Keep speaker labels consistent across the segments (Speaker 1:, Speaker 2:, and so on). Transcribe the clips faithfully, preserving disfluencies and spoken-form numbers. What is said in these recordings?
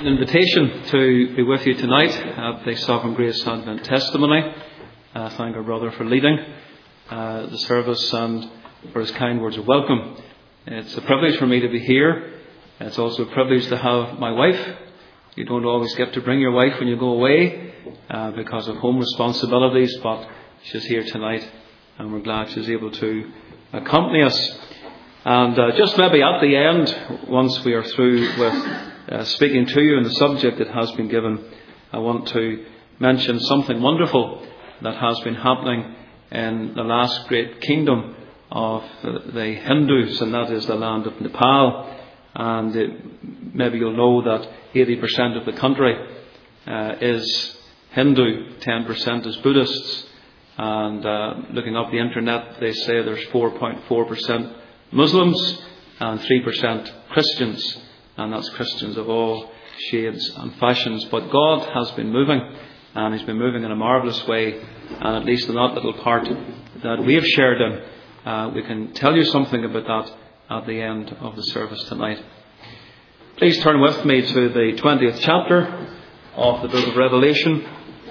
Speaker 1: an invitation to be with you tonight at the Sovereign Grace Advent Testimony. I thank our brother for leading uh, the service and for his kind words of welcome. It's a privilege for me to be here. It's also a privilege to have my wife. You don't always get to bring your wife when you go away uh, because of home responsibilities, but she's here tonight and we're glad she's able to accompany us. And uh, just maybe at the end, once we are through with uh, speaking to you on the subject that has been given, I want to mention something wonderful that has been happening in the last great kingdom of the, the Hindus, and that is the land of Nepal. And it, maybe you'll know that eighty percent of the country uh, is Hindu, ten percent is Buddhists. And uh, looking up the internet, they say there's four point four percent Muslims and three percent Christians, and that's Christians of all shades and fashions. But God has been moving, and He's been moving in a marvellous way, and at least in that little part that we have shared in, uh, we can tell you something about that at the end of the service tonight. Please turn with me to the twentieth chapter of the book of Revelation.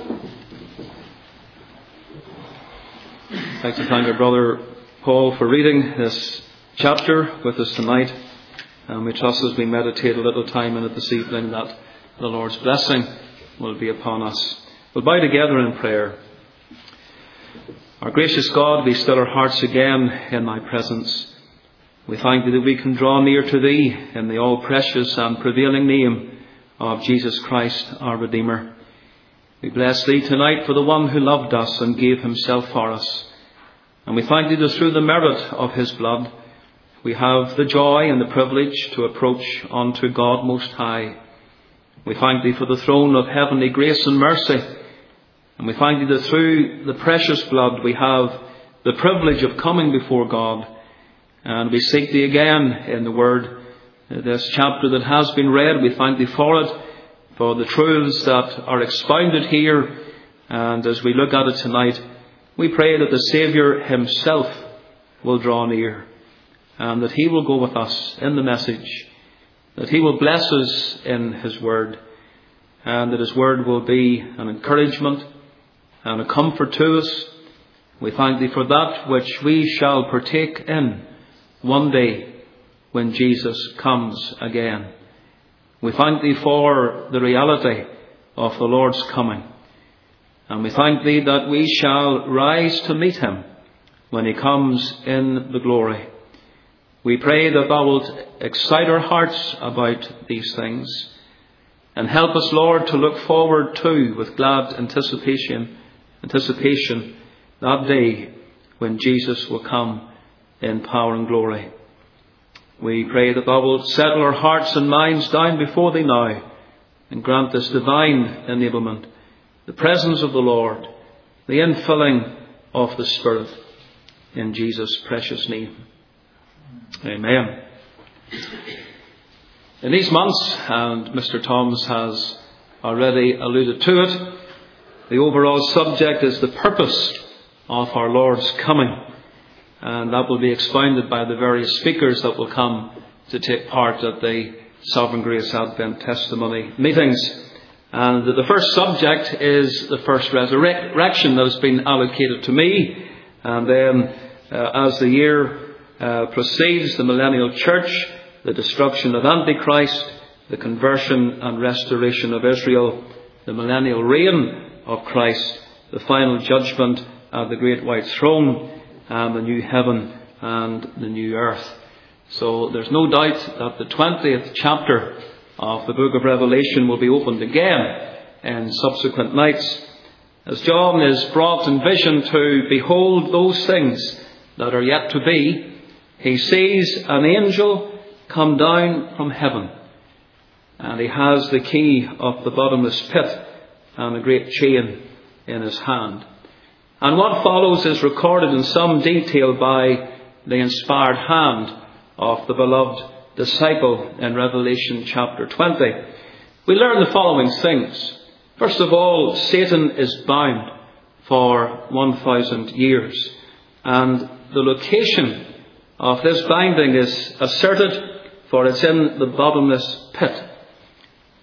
Speaker 1: I'd like to thank our brother Paul for reading this chapter with us tonight, and we trust as we meditate a little time in it this evening that the Lord's blessing will be upon us. We'll bow together in prayer. Our gracious God, we still our hearts again in Thy presence. We thank Thee that we can draw near to Thee in the all precious and prevailing name of Jesus Christ our Redeemer. We bless Thee tonight for the one who loved us and gave Himself for us, and we thank Thee that through the merit of His blood we have the joy and the privilege to approach unto God Most High. We thank Thee for the throne of heavenly grace and mercy. And we thank Thee that through the precious blood we have the privilege of coming before God. And we seek Thee again in the Word. This chapter that has been read, we thank Thee for it, for the truths that are expounded here. And as we look at it tonight, we pray that the Saviour Himself will draw near, and that He will go with us in the message, that He will bless us in His Word, and that His Word will be an encouragement and a comfort to us. We thank Thee for that which we shall partake in one day when Jesus comes again. We thank Thee for the reality of the Lord's coming, and we thank Thee that we shall rise to meet Him when He comes in the glory. We pray that Thou wilt excite our hearts about these things, and help us, Lord, to look forward to with glad anticipation, anticipation that day when Jesus will come in power and glory. We pray that Thou wilt settle our hearts and minds down before Thee now, and grant this divine enablement, the presence of the Lord, the infilling of the Spirit, in Jesus' precious name. Amen. In these months, and Mister Thomas has already alluded to it, the overall subject is the purpose of our Lord's coming. And that will be expounded by the various speakers that will come to take part at the Sovereign Grace Advent Testimony meetings. And the first subject is the first resurrection that has been allocated to me. And then uh, as the year Uh, proceeds, the millennial church, the destruction of Antichrist, the conversion and restoration of Israel, the millennial reign of Christ, the final judgment at the great white throne, and the new heaven and the new earth. So there's no doubt that the twentieth chapter of the book of Revelation will be opened again in subsequent nights, as John is brought in vision to behold those things that are yet to be. He sees an angel come down from heaven, and he has the key of the bottomless pit and a great chain in his hand. And what follows is recorded in some detail by the inspired hand of the beloved disciple in Revelation chapter twenty. We learn the following things. First of all, Satan is bound for one thousand years, and the location of this binding is asserted, for it's in the bottomless pit.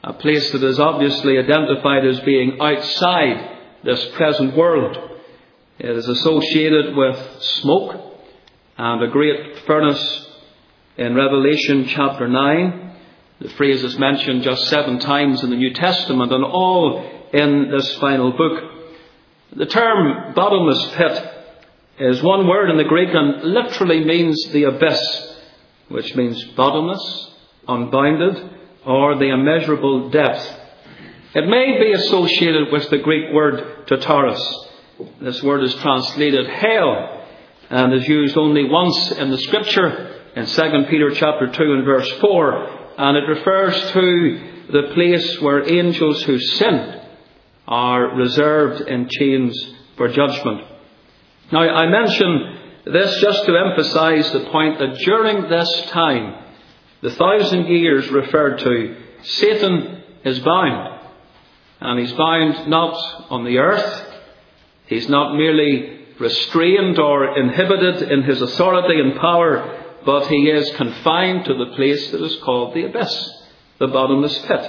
Speaker 1: a place that is obviously identified as being outside this present world. It is associated with smoke and a great furnace in Revelation chapter nine. The phrase is mentioned just seven times in the New Testament, and all in this final book. The term bottomless pit is one word in the Greek and literally means the abyss, which means bottomless, unbounded, or the immeasurable depth. It may be associated with the Greek word Tartarus. This word is translated hell and is used only once in the Scripture in Second Peter chapter two and verse four, and it refers to the place where angels who sinned are reserved in chains for judgment. Now, I mention this just to emphasize the point that during this time, the thousand years referred to, Satan is bound. And he's bound not on the earth. He's not merely restrained or inhibited in his authority and power, but he is confined to the place that is called the abyss, the bottomless pit.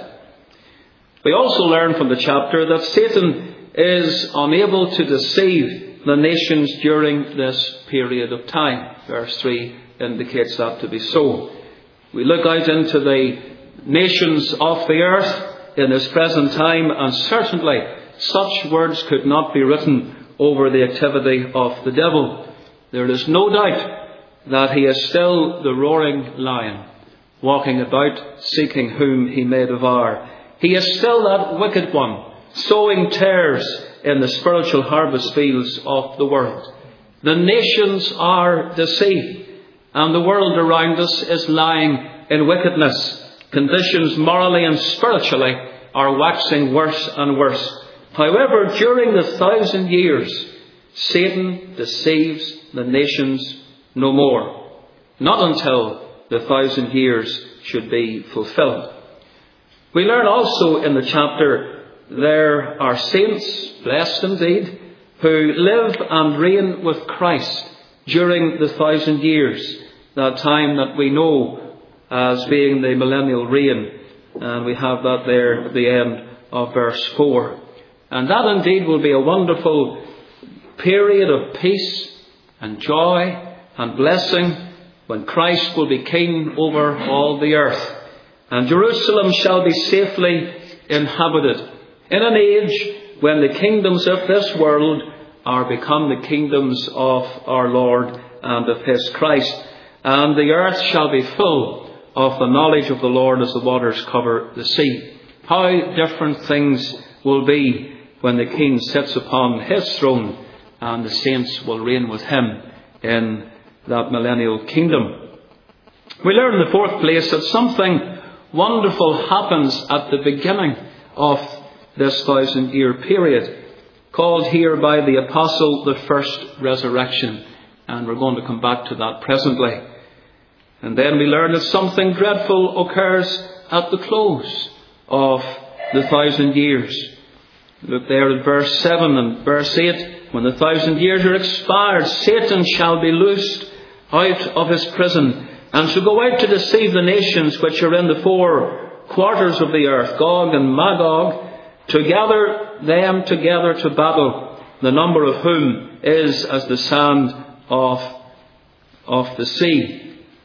Speaker 1: We also learn from the chapter that Satan is unable to deceive the nations during this period of time. Verse three indicates that to be so. We look out into the nations of the earth in this present time, and certainly such words could not be written over the activity of the devil. There is no doubt that he is still the roaring lion, walking about seeking whom he may devour. He is still that wicked one, sowing tares in the spiritual harvest fields of the world. The nations are deceived, and the world around us is lying in wickedness. Conditions morally and spiritually are waxing worse and worse. However, during the thousand years, Satan deceives the nations no more. Not until the thousand years should be fulfilled. We learn also in the chapter there are saints, blessed indeed, who live and reign with Christ during the thousand years, that time that we know as being the millennial reign. And we have that there at the end of verse four. And that indeed will be a wonderful period of peace and joy and blessing when Christ will be king over all the earth. And Jerusalem shall be safely inhabited in an age when the kingdoms of this world are become the kingdoms of our Lord and of his Christ. And the earth shall be full of the knowledge of the Lord as the waters cover the sea. How different things will be when the King sits upon his throne and the saints will reign with him in that millennial kingdom. We learn in the fourth place that something wonderful happens at the beginning of this thousand year period, called here by the apostle the first resurrection. And we're going to come back to that presently. And then we learn that something dreadful occurs at the close of the thousand years. Look there at verse seven and verse eight. When the thousand years are expired, Satan shall be loosed out of his prison, and shall go out to deceive the nations which are in the four quarters of the earth, Gog and Magog, to gather them together to battle, the number of whom is as the sand of, of the sea.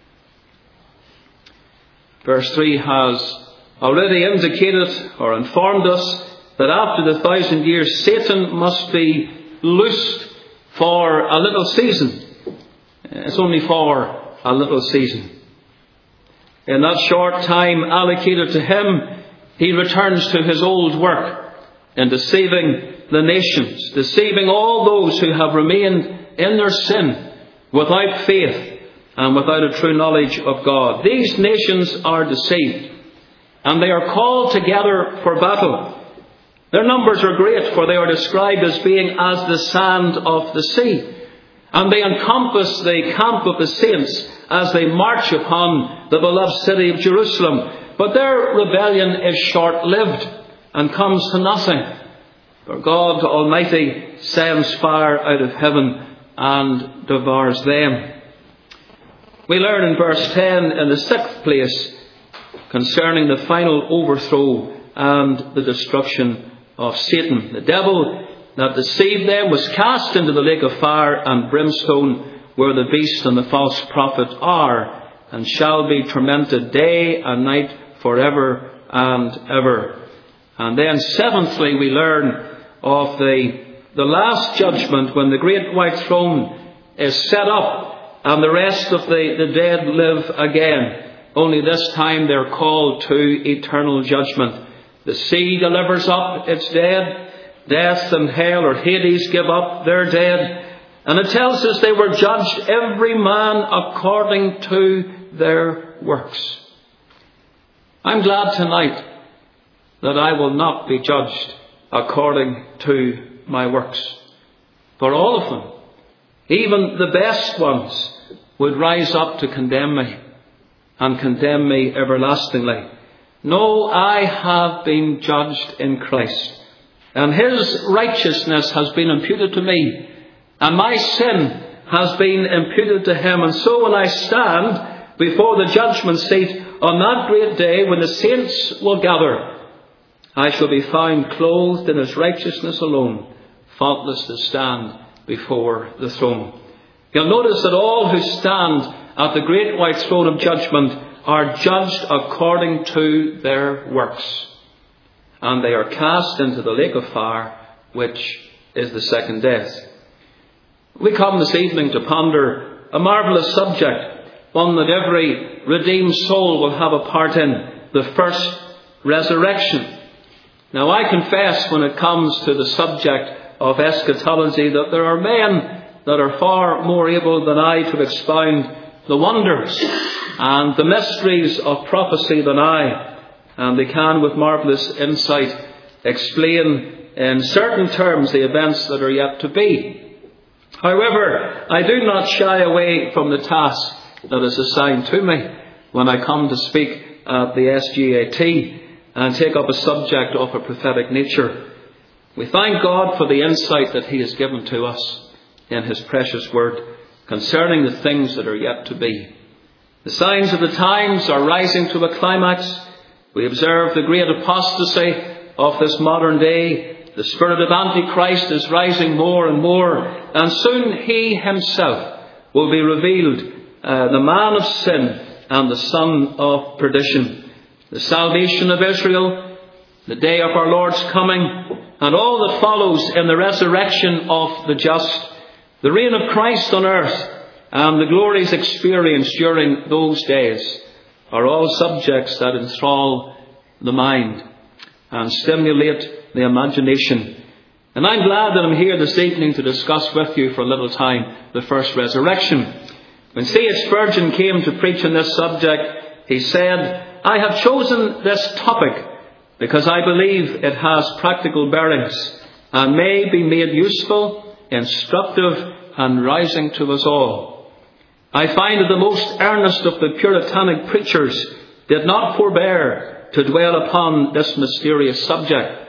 Speaker 1: Verse three has already indicated or informed us that after the thousand years, Satan must be loosed for a little season. It's only for a little season. In that short time allocated to him, he returns to his old work in deceiving the nations, deceiving all those who have remained in their sin without faith and without a true knowledge of God. These nations are deceived, and they are called together for battle. Their numbers are great, for they are described as being as the sand of the sea. And they encompass the camp of the saints as they march upon the beloved city of Jerusalem. But their rebellion is short-lived and comes to nothing. For God Almighty sends fire out of heaven and devours them. We learn in verse ten in the sixth place concerning the final overthrow and the destruction of Satan. The devil that deceived them was cast into the lake of fire and brimstone, where the beast and the false prophet are, and shall be tormented day and night forever and ever. And then seventhly, we learn of the, the last judgment, when the great white throne is set up and the rest of the, the dead live again. Only this time they're called to eternal judgment. The sea delivers up its dead. Death and hell or Hades give up their dead. And it tells us they were judged, every man according to their works. I'm glad tonight that I will not be judged according to my works. For all of them, even the best ones, would rise up to condemn me, and condemn me everlastingly. No, I have been judged in Christ, and his righteousness has been imputed to me, and my sin has been imputed to him. And so when I stand before the judgment seat on that great day, when the saints will gather, I shall be found clothed in his righteousness alone, faultless to stand before the throne. You'll notice that all who stand at the great white throne of judgment are judged according to their works, and they are cast into the lake of fire, which is the second death. We come this evening to ponder a marvellous subject, one that every redeemed soul will have a part in, the first resurrection. Now, I confess, when it comes to the subject of eschatology, that there are men that are far more able than I to expound the wonders and the mysteries of prophecy than I, and they can, with marvellous insight, explain in certain terms the events that are yet to be. However, I do not shy away from the task that is assigned to me when I come to speak at the S G A T and take up a subject of a prophetic nature. We thank God for the insight that he has given to us in his precious word concerning the things that are yet to be. The signs of the times are rising to a climax. We observe the great apostasy of this modern day. The spirit of Antichrist is rising more and more, and soon he himself will be revealed, uh, the man of sin and the son of perdition. The salvation of Israel, the day of our Lord's coming, and all that follows in the resurrection of the just, the reign of Christ on earth, and the glories experienced during those days are all subjects that enthrall the mind and stimulate the imagination. And I'm glad that I'm here this evening to discuss with you for a little time the first resurrection. When C H Spurgeon came to preach on this subject, he said, I have chosen this topic because I believe it has practical bearings and may be made useful, instructive, and rising to us all. I find that the most earnest of the Puritanic preachers did not forbear to dwell upon this mysterious subject.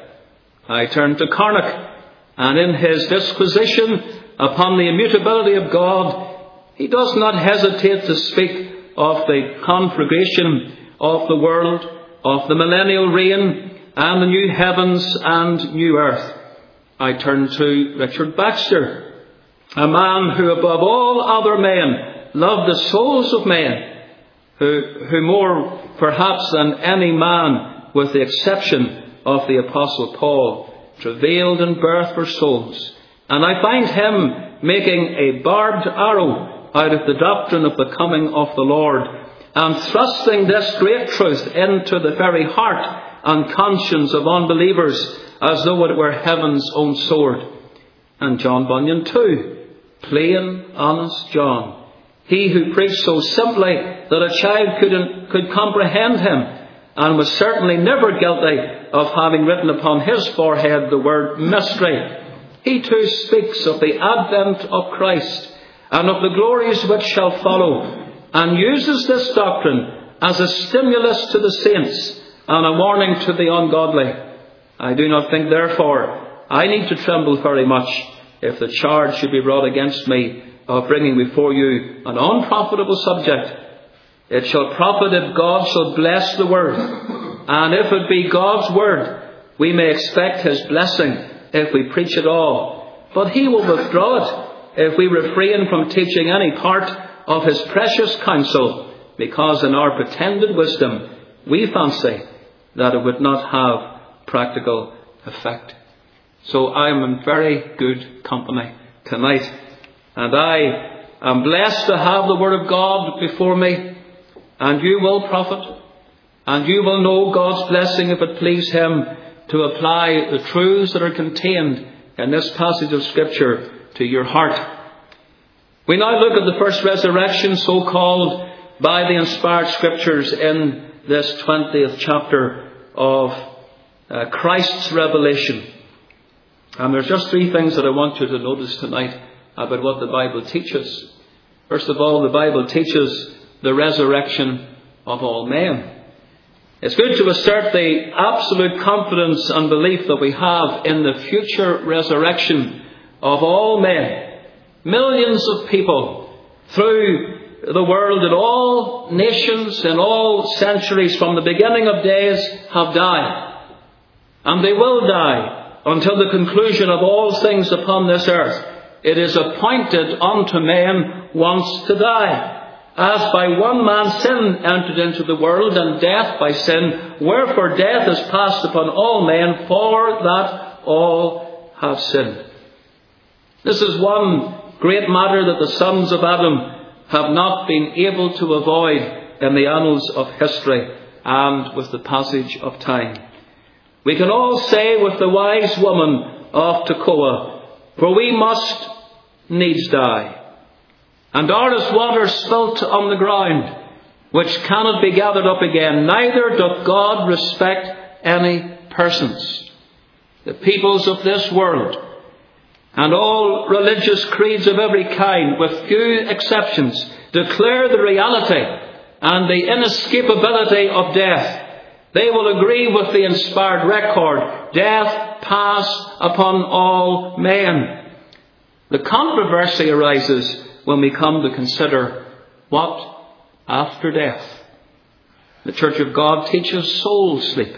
Speaker 1: I turn to Carnock, and in his disquisition upon the immutability of God, he does not hesitate to speak of the conflagration of the world, of the millennial reign, and the new heavens and new earth. I turn to Richard Baxter, a man who above all other men loved the souls of men, who, who more perhaps than any man, with the exception of the Apostle Paul, travailed in birth for souls. And I find him making a barbed arrow out of the doctrine of the coming of the Lord, and thrusting this great truth into the very heart and conscience of unbelievers as though it were heaven's own sword. And John Bunyan too, plain, honest John, he who preached so simply that a child could, could comprehend him, and was certainly never guilty of having written upon his forehead the word mystery. He too speaks of the advent of Christ and of the glories which shall follow, and uses this doctrine as a stimulus to the saints and a warning to the ungodly. I do not think, therefore, I need to tremble very much if the charge should be brought against me of bringing before you an unprofitable subject. It shall profit if God shall bless the word. And if it be God's word, we may expect his blessing if we preach it all. But he will withdraw it if we refrain from teaching any part of his precious counsel, because in our pretended wisdom we fancy that it would not have practical effect. So I am in very good company tonight, and I am blessed to have the Word of God before me, and you will profit, and you will know God's blessing if it please him to apply the truths that are contained in this passage of Scripture to your heart. We now look at the first resurrection, so called by the inspired Scriptures, in this twentieth chapter of uh, Christ's revelation. And there's just three things that I want you to notice tonight about what the Bible teaches. First of all, the Bible teaches the resurrection of all men. It's good to assert the absolute confidence and belief that we have in the future resurrection of all men. Millions of people through the world in all nations, in all centuries from the beginning of days have died. And they will die until the conclusion of all things upon this earth. It is appointed unto men once to die. As by one man sin entered into the world, and death by sin, wherefore death is passed upon all men, for that all have sinned. This is one great matter that the sons of Adam have not been able to avoid in the annals of history and with the passage of time. We can all say with the wise woman of Tekoa, for we must needs die. And are as water spilt on the ground, which cannot be gathered up again, neither doth God respect any persons. The peoples of this world, and all religious creeds of every kind, with few exceptions, declare the reality and the inescapability of death. They will agree with the inspired record. Death passed upon all men. The controversy arises when we come to consider what after death. The Church of God teaches soul sleep,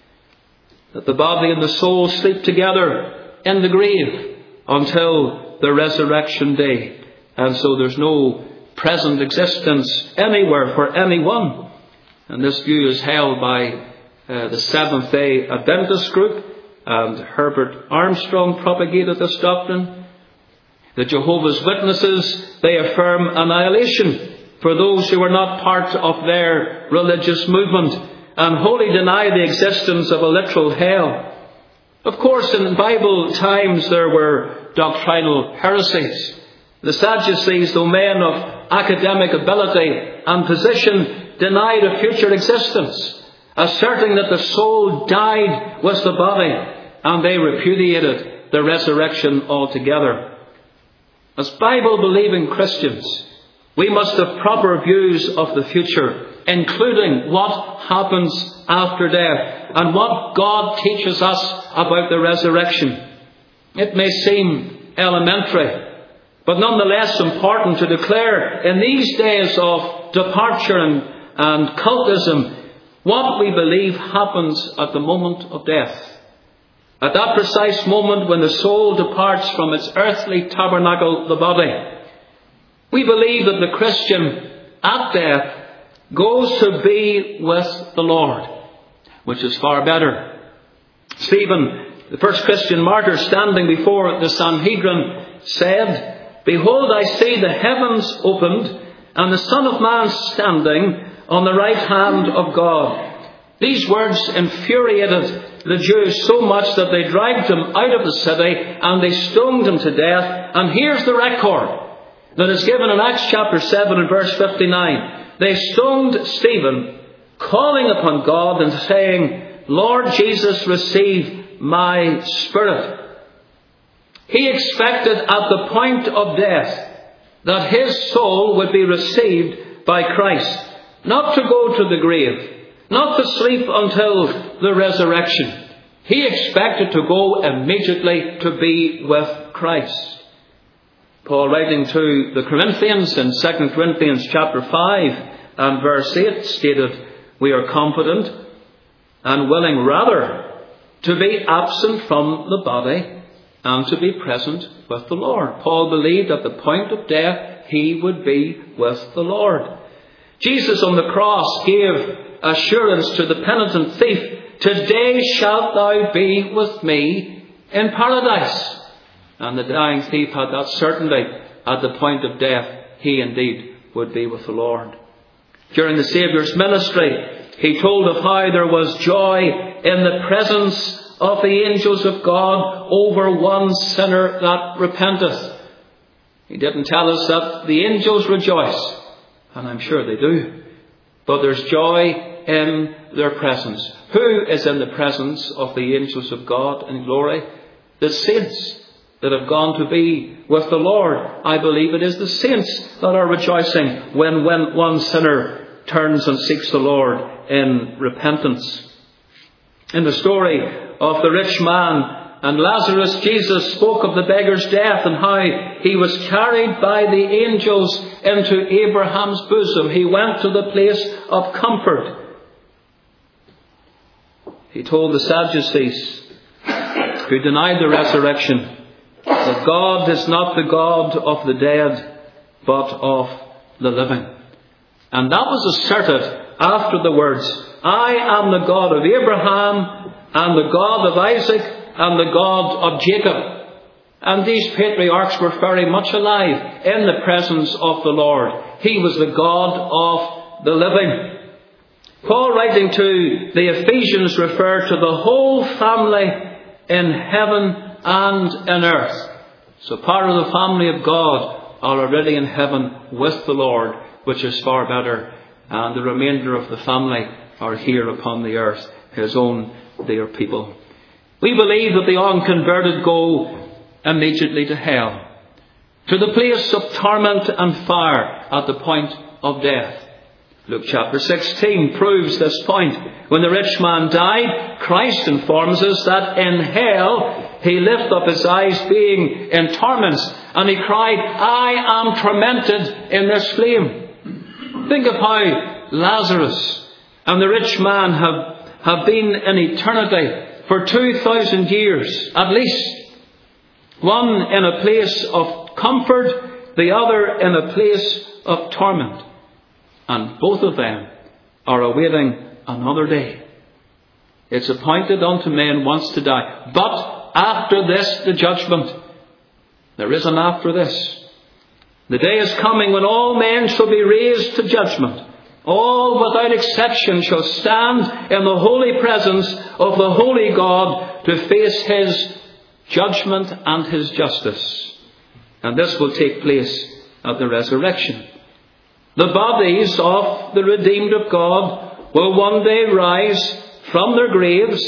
Speaker 1: that the body and the soul sleep together in the grave until the resurrection day. And so there's no present existence anywhere for anyone. And this view is held by uh, the Seventh-day Adventist group, and Herbert Armstrong propagated this doctrine. The Jehovah's Witnesses, they affirm annihilation for those who are not part of their religious movement, and wholly deny the existence of a literal hell. Of course, in Bible times there were doctrinal heresies. The Sadducees, though men of academic ability and position, denied a future existence, asserting that the soul died with the body, and they repudiated the resurrection altogether. As Bible-believing Christians, we must have proper views of the future, including what happens after death and what God teaches us about the resurrection. It may seem elementary, but nonetheless important to declare in these days of departure and, and cultism what we believe happens at the moment of death. At that precise moment when the soul departs from its earthly tabernacle, the body, we believe that the Christian at death goes to be with the Lord, which is far better. Stephen, the first Christian martyr, standing before the Sanhedrin, said, "Behold, I see the heavens opened, and the Son of Man standing on the right hand of God." These words infuriated the Jews so much that they dragged him out of the city and they stoned him to death. And here's the record that is given in Acts chapter seven and verse fifty-nine. They stoned Stephen, calling upon God and saying, "Lord Jesus, receive my spirit." He expected at the point of death that his soul would be received by Christ, not to go to the grave, not to sleep until the resurrection. He expected to go immediately to be with Christ. Paul, writing to the Corinthians in Second Corinthians chapter five and verse eight, stated, "We are confident and willing rather to be absent from the body and to be present with the Lord. Paul believed at the point of death he would be with the Lord. Jesus on the cross gave assurance to the penitent thief, "Today shalt thou be with me in paradise." And the dying thief had that certainty at the point of death he indeed would be with the Lord. During the Saviour's ministry, he told of how there was joy in the presence of the angels of God over one sinner that repenteth. He didn't tell us that the angels rejoice, and I'm sure they do. But there's joy in their presence. Who is in the presence of the angels of God in glory? The saints that have gone to be with the Lord. I believe it is the saints that are rejoicing when, when one sinner turns and seeks the Lord in repentance. In the story of the rich man and Lazarus, Jesus spoke of the beggar's death and how he was carried by the angels into Abraham's bosom. He went to the place of comfort. He told the Sadducees, who denied the resurrection, that God is not the God of the dead, but of the living. And that was asserted after the words, "I am the God of Abraham, and the God of Isaac, and the God of Jacob." And these patriarchs were very much alive in the presence of the Lord. He was the God of the living. Paul, writing to the Ephesians, referred to the whole family in heaven and in earth. So part of the family of God are already in heaven with the Lord, which is far better. And the remainder of the family are here upon the earth, his own dear people. We believe that the unconverted go immediately to hell, to the place of torment and fire at the point of death. Luke chapter sixteen proves this point. When the rich man died, Christ informs us that in hell he lifted up his eyes being in torments, and he cried, "I am tormented in this flame." Think of how Lazarus and the rich man have, have been in eternity for two thousand years at least. One in a place of comfort, the other in a place of torment. And both of them are awaiting another day. It's appointed unto men once to die, but after this the judgment. There is an after this. The day is coming when all men shall be raised to judgment. All without exception shall stand in the holy presence of the holy God to face his judgment and his justice. And this will take place at the resurrection. The bodies of the redeemed of God will one day rise from their graves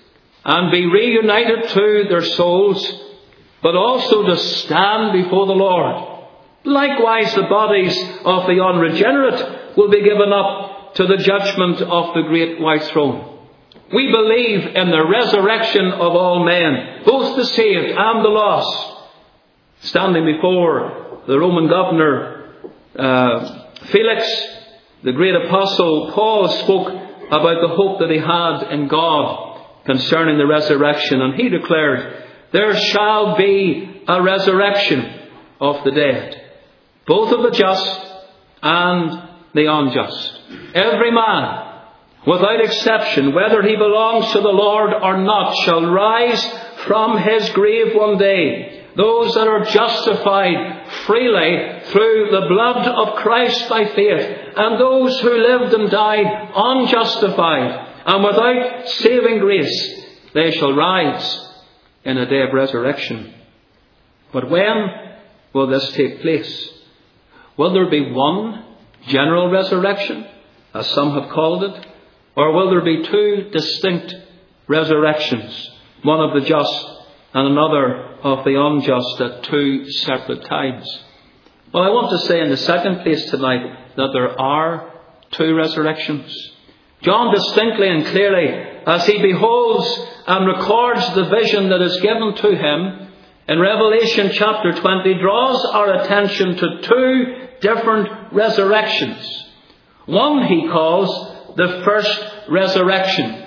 Speaker 1: and be reunited to their souls, but also to stand before the Lord. Likewise, the bodies of the unregenerate will be given up to the judgment of the great white throne. We believe in the resurrection of all men, both the saved and the lost. Standing before the Roman governor, uh, Felix, the great apostle Paul, spoke about the hope that he had in God concerning the resurrection, and he declared, "There shall be a resurrection of the dead, both of the just and the unjust. Every man, without exception, whether he belongs to the Lord or not, shall rise from his grave one day. Those that are justified freely through the blood of Christ by faith, and those who lived and died unjustified and without saving grace, they shall rise in a day of resurrection." But when will this take place? Will there be one general resurrection, as some have called it, or will there be two distinct resurrections, one of the just and another of the unjust at two separate times? Well, I want to say in the second place tonight that there are two resurrections. John distinctly and clearly, as he beholds and records the vision that is given to him in Revelation chapter twenty, draws our attention to two different resurrections. One he calls the first resurrection,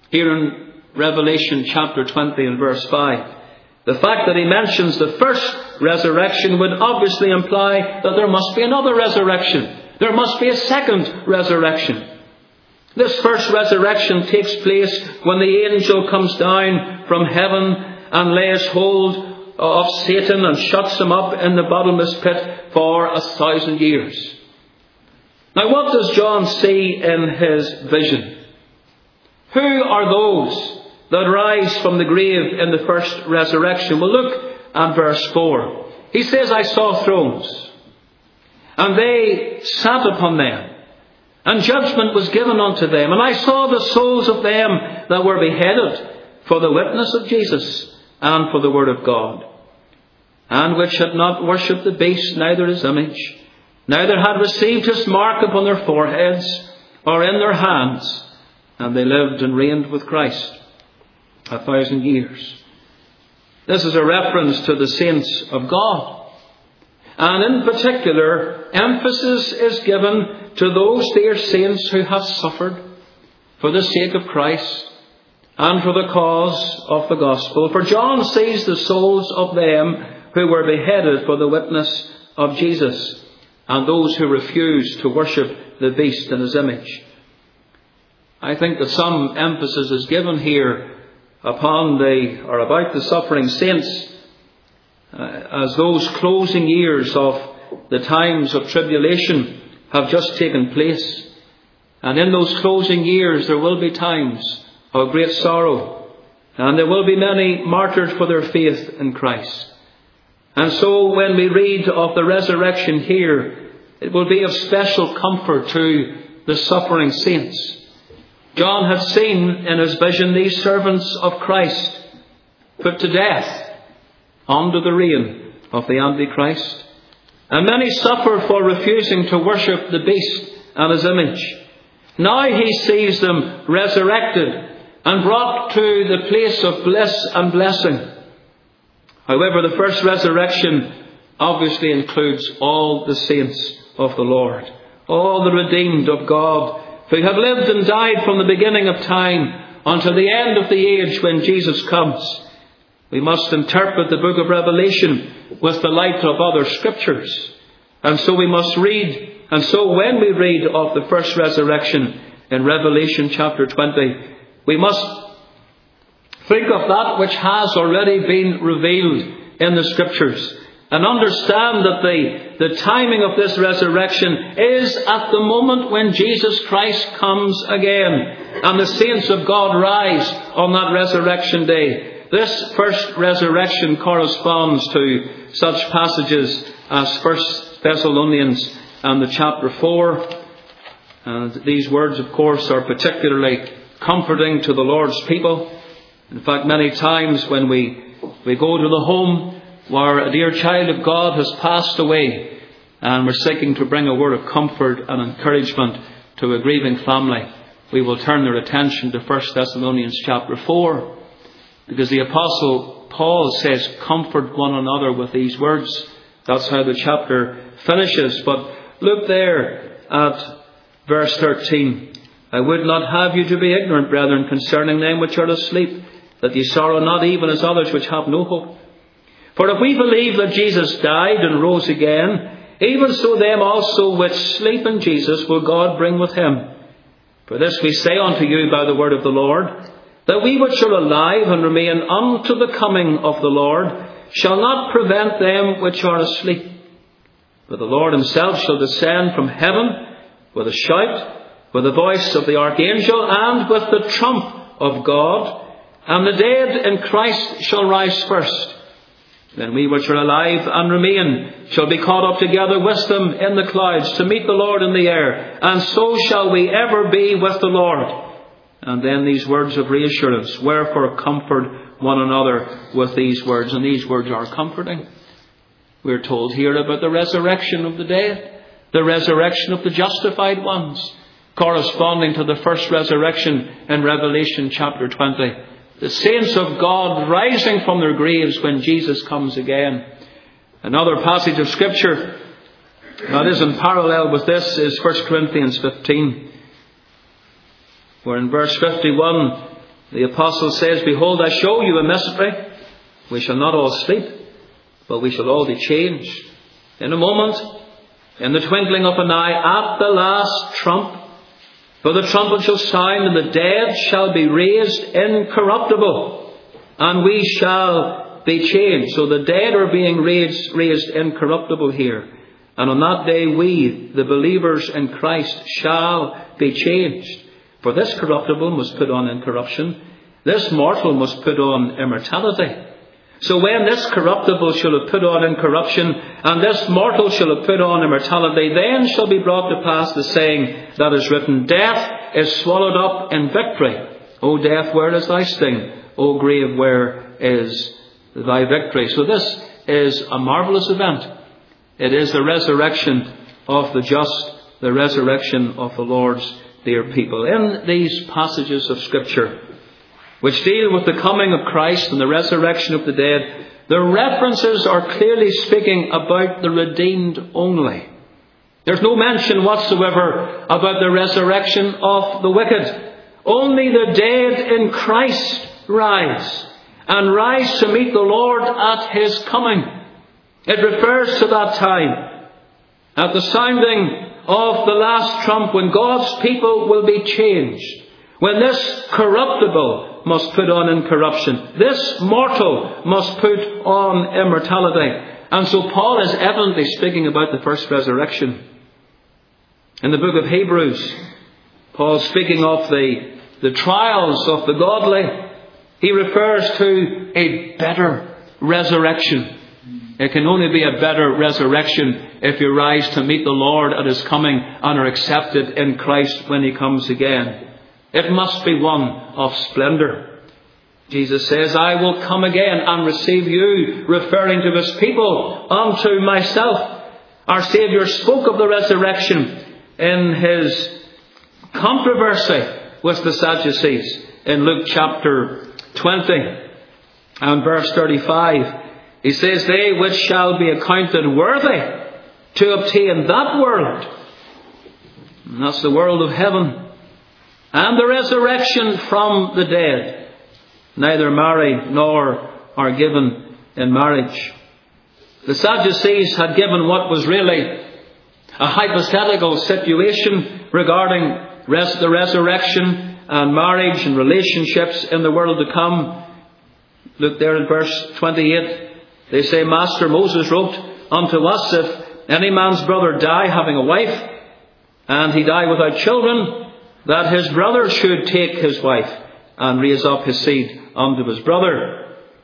Speaker 1: Here in Revelation chapter twenty and verse five, the fact that he mentions the first resurrection would obviously imply that there must be another resurrection. There must be a second resurrection. This first resurrection takes place when the angel comes down from heaven and lays hold of Satan and shuts him up in the bottomless pit for a thousand years. Now, what does John see in his vision? Who are those that rise from the grave in the first resurrection? Well, look at verse four. He says, I saw thrones, and they sat upon them, and judgment was given unto them. And I saw the souls of them that were beheaded for the witness of Jesus and for the word of God, and which had not worshipped the beast, neither his image, neither had received his mark upon their foreheads or in their hands. And they lived and reigned with Christ a thousand years. This is a reference to the saints of God. And in particular, emphasis is given to those dear saints who have suffered for the sake of Christ and for the cause of the gospel. For John sees the souls of them who were beheaded for the witness of Jesus and those who refused to worship the beast in his image. I think that some emphasis is given here upon the, or about the suffering saints, uh, as those closing years of the times of tribulation have just taken place. And in those closing years there will be times of great sorrow, and there will be many martyred for their faith in Christ. And so when we read of the resurrection here, it will be of special comfort to the suffering saints. John had seen in his vision these servants of Christ put to death under the reign of the Antichrist. And many suffer for refusing to worship the beast and his image. Now he sees them resurrected and brought to the place of bliss and blessing. However, the first resurrection obviously includes all the saints of the Lord, all the redeemed of God, who have lived and died from the beginning of time until the end of the age when Jesus comes. We must interpret the book of Revelation with the light of other scriptures. And so we must read, and so when we read of the first resurrection in Revelation chapter twenty, we must think of that which has already been revealed in the scriptures, and understand that the, the timing of this resurrection is at the moment when Jesus Christ comes again and the saints of God rise on that resurrection day. This first resurrection corresponds to such passages as First Thessalonians and the chapter four. And these words, of course, are particularly comforting to the Lord's people. In fact, many times when we, we go to the home where a dear child of God has passed away, and we're seeking to bring a word of comfort and encouragement to a grieving family, we will turn their attention to First Thessalonians chapter four, because the Apostle Paul says, comfort one another with these words. That's how the chapter finishes. But look there at verse thirteen. I would not have you to be ignorant, brethren, concerning them which are asleep, that ye sorrow not even as others which have no hope. For if we believe that Jesus died and rose again, even so them also which sleep in Jesus will God bring with him. For this we say unto you by the word of the Lord, that we which are alive and remain unto the coming of the Lord shall not prevent them which are asleep. For the Lord himself shall descend from heaven with a shout, with the voice of the archangel, and with the trump of God, and the dead in Christ shall rise first. Then we which are alive and remain shall be caught up together with them in the clouds to meet the Lord in the air, and so shall we ever be with the Lord. And then these words of reassurance, wherefore comfort one another with these words. And these words are comforting. We're told here about the resurrection of the dead, the resurrection of the justified ones, corresponding to the first resurrection in Revelation chapter twenty. The saints of God rising from their graves when Jesus comes again. Another passage of Scripture that is in parallel with this is First Corinthians fifteen, where in verse fifty-one The apostle says, "Behold, I show you a mystery. We shall not all sleep, but we shall all be changed. In a moment, in the twinkling of an eye, at the last trump. For the trumpet shall sound, and the dead shall be raised incorruptible, and we shall be changed." So the dead are being raised, raised incorruptible here. And on that day we, the believers in Christ, shall be changed. For this corruptible must put on incorruption. This mortal must put on immortality. So when this corruptible shall have put on incorruption, and this mortal shall have put on immortality, then shall be brought to pass the saying that is written, "Death is swallowed up in victory. O death, where is thy sting? O grave, where is thy victory?" So this is a marvellous event. It is the resurrection of the just, the resurrection of the Lord's dear people. In these passages of Scripture, which deal with the coming of Christ and the resurrection of the dead, the references are clearly speaking about the redeemed only. There's no mention whatsoever about the resurrection of the wicked. Only the dead in Christ rise, and rise to meet the Lord at His coming. It refers to that time, at the sounding of the last trump, when God's people will be changed. When this corruptible must put on incorruption, this mortal must put on immortality. And so Paul is evidently speaking about the first resurrection. In the book of Hebrews, Paul, speaking of the, the trials of the godly, he refers to a better resurrection. It can only be a better resurrection if you rise to meet the Lord at His coming and are accepted in Christ when He comes again. It must be one of splendour. Jesus says, "I will come again and receive you," referring to His people, "unto myself." Our Saviour spoke of the resurrection in His controversy with the Sadducees in Luke chapter twenty and verse thirty-five. He says, "They which shall be accounted worthy to obtain that world," and that's the world of heaven, "and the resurrection from the dead, neither marry nor are given in marriage." The Sadducees had given what was really a hypothetical situation regarding res- the resurrection and marriage and relationships in the world to come. Look there in verse twenty-eight. They say, "Master, Moses wrote unto us, if any man's brother die having a wife, and he die without children, that his brother should take his wife and raise up his seed unto his brother."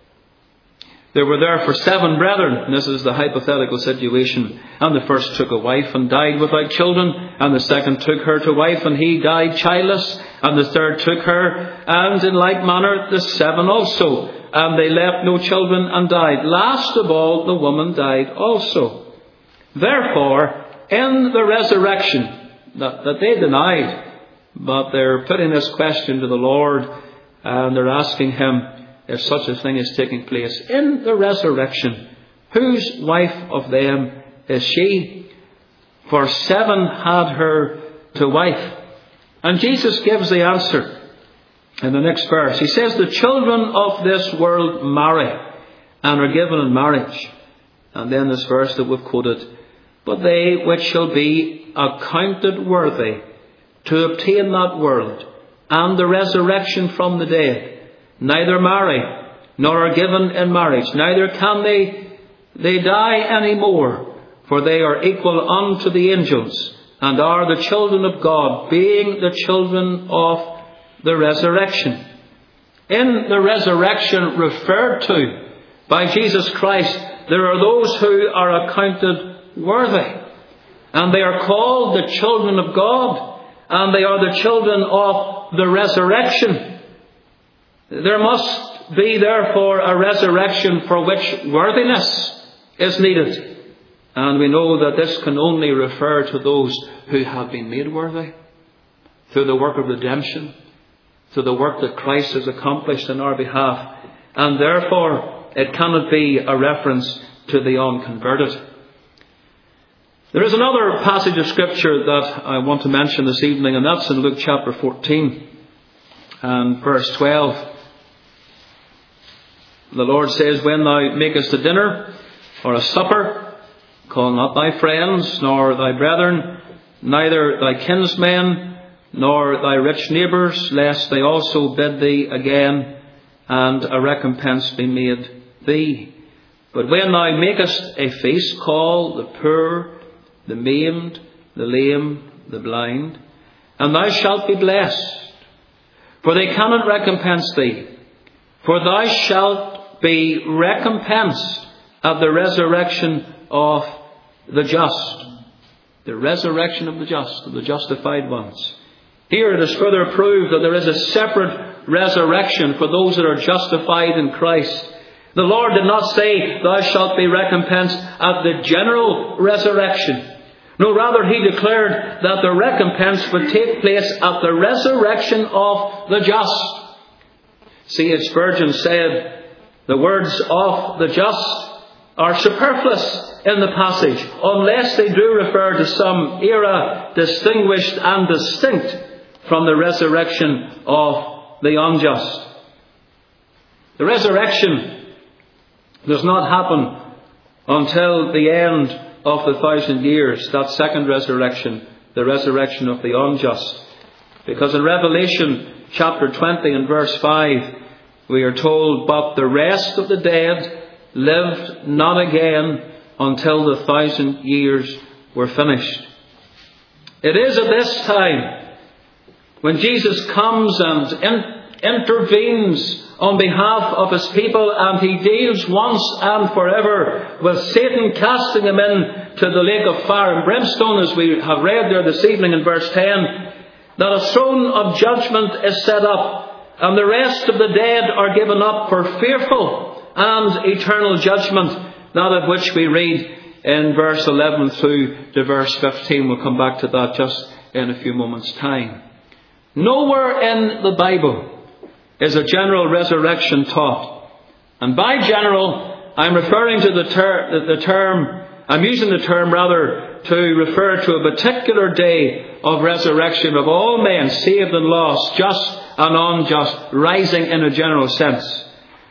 Speaker 1: There were therefore seven brethren, and this is the hypothetical situation. And the first took a wife and died without children, and the second took her to wife, and he died childless, and the third took her, and in like manner the seven also, and they left no children and died. Last of all, the woman died also. Therefore, in the resurrection that, that they denied, but they're putting this question to the Lord, and they're asking Him if such a thing is taking place. In the resurrection, whose wife of them is she? For seven had her to wife. And Jesus gives the answer in the next verse. He says, "The children of this world marry and are given in marriage." And then this verse that we've quoted, "But they which shall be accounted worthy to obtain that world and the resurrection from the dead, neither marry nor are given in marriage, neither can they they die any more, for they are equal unto the angels, and are the children of God, being the children of the resurrection." In the resurrection referred to by Jesus Christ, there are those who are accounted worthy, and they are called the children of God, and they are the children of the resurrection. There must be therefore a resurrection for which worthiness is needed, and we know that this can only refer to those who have been made worthy through the work of redemption, through the work that Christ has accomplished in our behalf, and therefore it cannot be a reference to the unconverted. There is another passage of Scripture that I want to mention this evening, and that's in Luke chapter fourteen and verse twelve. The Lord says, when thou makest a dinner or a supper, call not thy friends, nor thy brethren, neither thy kinsmen, nor thy rich neighbours, lest they also bid thee again, and a recompense be made thee. But when thou makest a feast, call the poor, the maimed, the lame, the blind, and thou shalt be blessed, for they cannot recompense thee. For thou shalt be recompensed at the resurrection of the just. The resurrection of the just, of the justified ones. Here it is further proved that there is a separate resurrection for those that are justified in Christ. The Lord did not say, thou shalt be recompensed at the general resurrection. No, rather he declared that the recompense would take place at the resurrection of the just. C H Spurgeon said, the words of the just are superfluous in the passage, unless they do refer to some era distinguished and distinct from the resurrection of the unjust. The resurrection does not happen until the end of the thousand years, that second resurrection, the resurrection of the unjust. Because in Revelation chapter twenty and verse five, we are told, but the rest of the dead lived not again until the thousand years were finished. It is at this time, when Jesus comes and in, intervenes on behalf of his people, and he deals once and forever with Satan, casting him into the lake of fire and brimstone, as we have read there this evening in verse ten, that a throne of judgment is set up, and the rest of the dead are given up for fearful and eternal judgment, that of which we read in verse eleven through to verse fifteen. We'll come back to that just in a few moments' time. Nowhere in the Bible is a general resurrection taught. And by general, I'm referring to the, ter- the term, I'm using the term rather to refer to a particular day of resurrection of all men, saved and lost, just and unjust, rising in a general sense.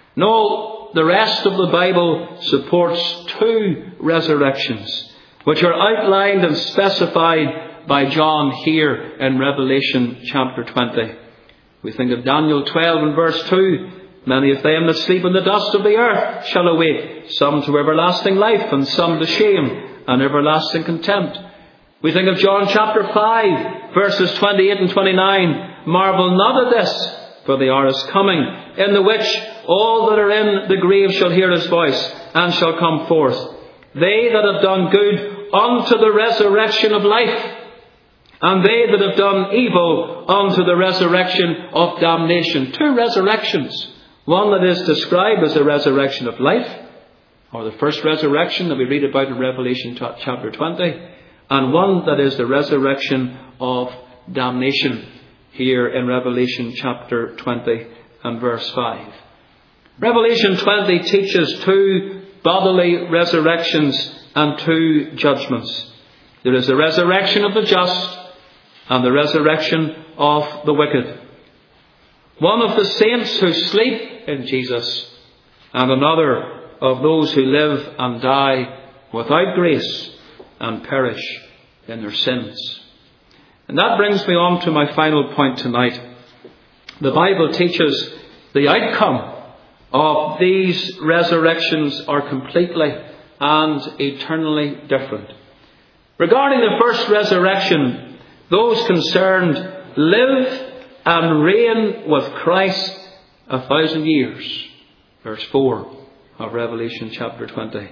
Speaker 1: No, the rest of the Bible supports two resurrections, which are outlined and specified by John here in Revelation chapter twenty. We think of Daniel twelve and verse two. Many of them that sleep in the dust of the earth shall awake, some to everlasting life, and some to shame and everlasting contempt. We think of John chapter five, verses twenty-eight and twenty-nine. Marvel not at this, for the hour is coming, in the which all that are in the grave shall hear his voice, and shall come forth. They that have done good unto the resurrection of life, and they that have done evil unto the resurrection of damnation. Two resurrections. One that is described as the resurrection of life, or the first resurrection that we read about in Revelation chapter twenty, and one that is the resurrection of damnation, here in Revelation chapter twenty and verse five. Revelation twenty teaches two bodily resurrections and two judgments. There is the resurrection of the just and the resurrection of the wicked. One of the saints who sleep in Jesus, and another of those who live and die without grace and perish in their sins. And that brings me on to my final point tonight. The Bible teaches the outcome of these resurrections are completely and eternally different. Regarding the first resurrection, those concerned live and reign with Christ a thousand years. Verse four of Revelation chapter twenty.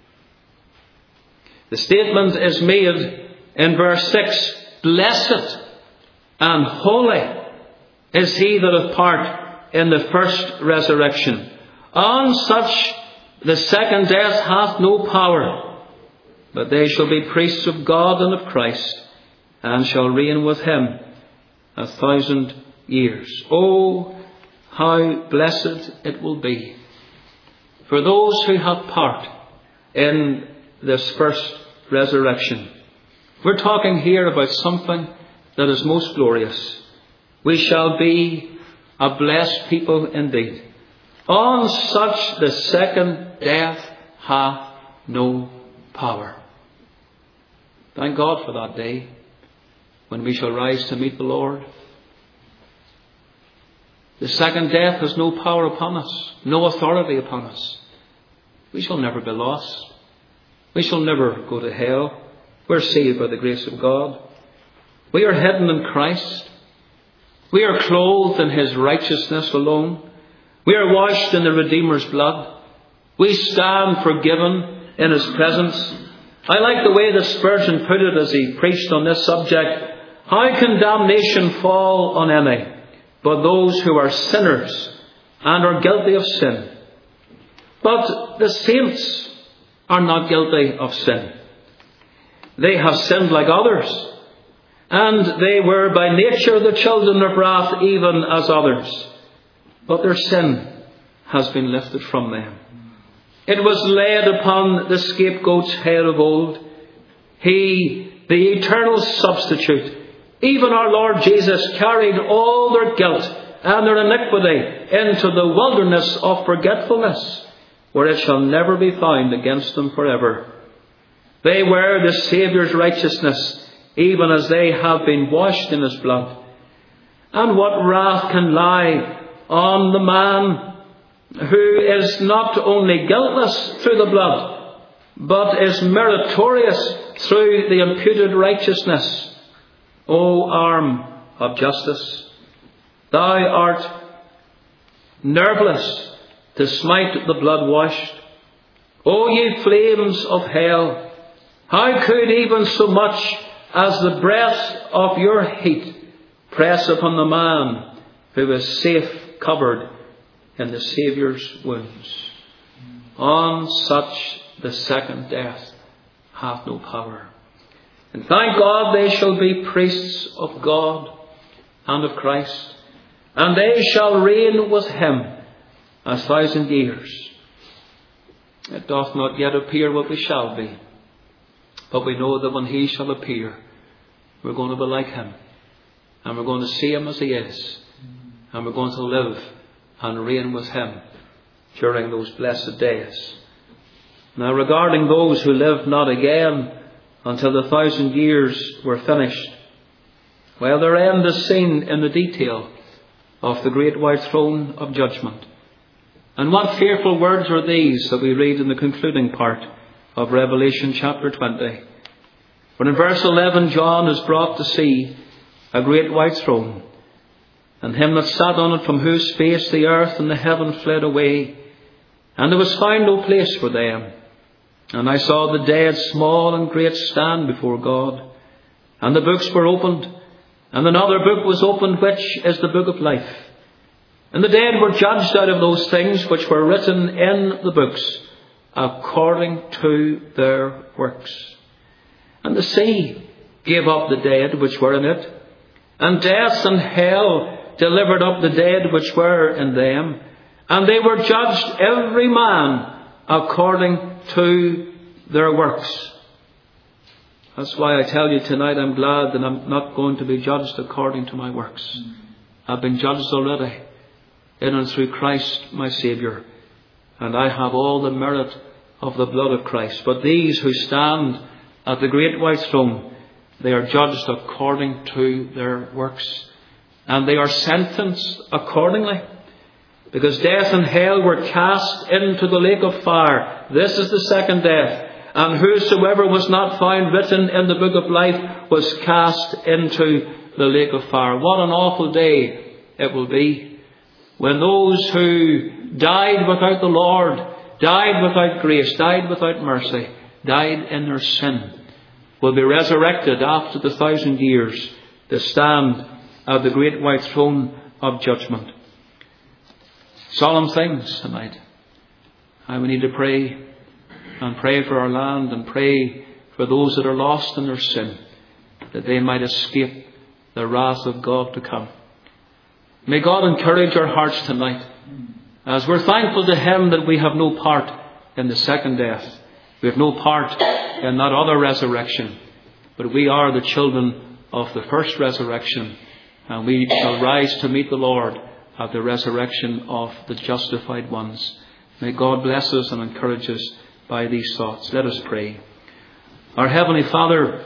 Speaker 1: The statement is made in verse six. Blessed and holy is he that hath part in the first resurrection. On such the second death hath no power, but they shall be priests of God and of Christ, and shall reign with him a thousand years. Oh, how blessed it will be for those who have part in this first resurrection. We're talking here about something that is most glorious. We shall be A blessed people indeed. On such the second death hath no power. Thank God for that day when we shall rise to meet the Lord. The second death has no power upon us, no authority upon us. We shall never be lost. We shall never go to hell. We're saved by the grace of God. We are hidden in Christ. We are clothed in His righteousness alone. We are washed in the Redeemer's blood. We stand forgiven in His presence. I like the way that Spurgeon put it as he preached on this subject. How can damnation fall on any but those who are sinners and are guilty of sin? But the saints are not guilty of sin. They have sinned like others, and they were by nature the children of wrath even as others. But their sin has been lifted from them. It was laid upon the scapegoat's head of old. He, the eternal substitute, even our Lord Jesus, carried all their guilt and their iniquity into the wilderness of forgetfulness, where it shall never be found against them forever. They wear the Saviour's righteousness, even as they have been washed in His blood. And what wrath can lie on the man who is not only guiltless through the blood, but is meritorious through the imputed righteousness? O arm of justice, thou art nerveless to smite the blood-washed. O ye flames of hell, how could even so much as the breath of your heat press upon the man who is safe covered in the Saviour's wounds? On such the second death hath no power. And thank God they shall be priests of God and of Christ, and they shall reign with Him a thousand years. It doth not yet appear what we shall be, but we know that when He shall appear, we're going to be like Him, and we're going to see Him as He is, and we're going to live and reign with Him during those blessed days. Now, regarding those who live not again until the thousand years were finished, well, their end is seen in the detail of the great white throne of judgment. And what fearful words are these that we read in the concluding part of Revelation chapter twenty. When in verse eleven John is brought to see a great white throne, and Him that sat on it, from whose face the earth and the heaven fled away, and there was found no place for them. And I saw the dead, small and great, stand before God. And the books were opened. And another book was opened, which is the book of life. And the dead were judged out of those things which were written in the books, according to their works. And the sea gave up the dead which were in it. And death and hell delivered up the dead which were in them. And they were judged every man according to their works. That's why I tell you tonight, I'm glad that I'm not going to be judged according to my works. I've been judged already in and through Christ my Saviour, and I have all the merit of the blood of Christ. But these who stand at the great white throne, they are judged according to their works, and they are sentenced accordingly. Because death and hell were cast into the lake of fire. This is the second death. And whosoever was not found written in the book of life was cast into the lake of fire. What an awful day it will be when those who died without the Lord, died without grace, died without mercy, died in their sin, will be resurrected after the thousand years to stand at the great white throne of judgment. Solemn things tonight. And we need to pray and pray for our land and pray for those that are lost in their sin, that they might escape the wrath of God to come. May God encourage our hearts tonight as we're thankful to Him that we have no part in the second death. We have no part in that other resurrection, but we are the children of the first resurrection, and we shall rise to meet the Lord at the resurrection of the justified ones. May God bless us and encourage us by these thoughts. Let us pray. Our Heavenly Father,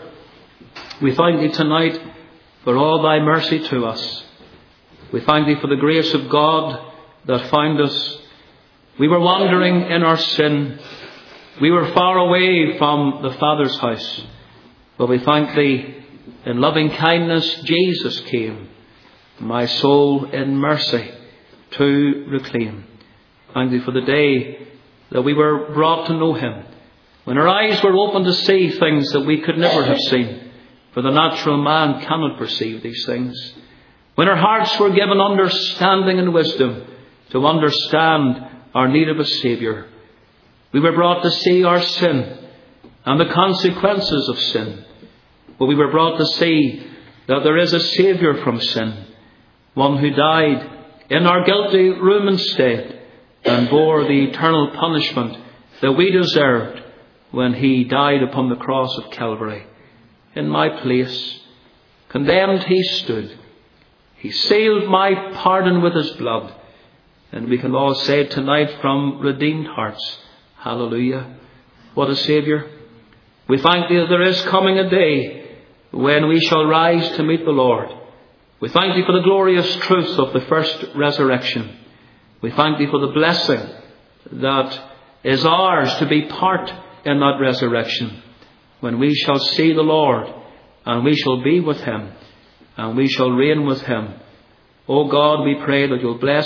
Speaker 1: we thank Thee tonight for all Thy mercy to us. We thank Thee for the grace of God that found us. We were wandering in our sin. We were far away from the Father's house. But we thank Thee, in loving kindness Jesus came, my soul in mercy to reclaim. Thank Thee for the day that we were brought to know Him, when our eyes were open to see things that we could never have seen, for the natural man cannot perceive these things. When our hearts were given understanding and wisdom to understand our need of a Saviour, we were brought to see our sin and the consequences of sin. But we were brought to see that there is a Saviour from sin, one who died in our guilty room instead and bore the eternal punishment that we deserved when He died upon the cross of Calvary. In my place, condemned He stood. He sealed my pardon with His blood. And we can all say tonight from redeemed hearts, hallelujah. What a Saviour. We thank Thee that there is coming a day when we shall rise to meet the Lord. We thank Thee for the glorious truth of the first resurrection. We thank Thee for the blessing that is ours to be part in that resurrection, when we shall see the Lord and we shall be with Him and we shall reign with Him. O God, we pray that You'll bless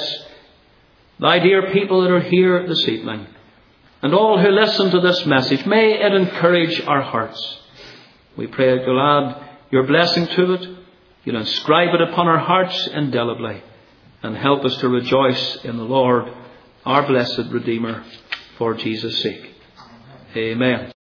Speaker 1: Thy dear people that are here this evening, and all who listen to this message. May it encourage our hearts. We pray that You'll add Your blessing to it. You'll inscribe it upon our hearts indelibly, and help us to rejoice in the Lord, our blessed Redeemer, for Jesus' sake. Amen.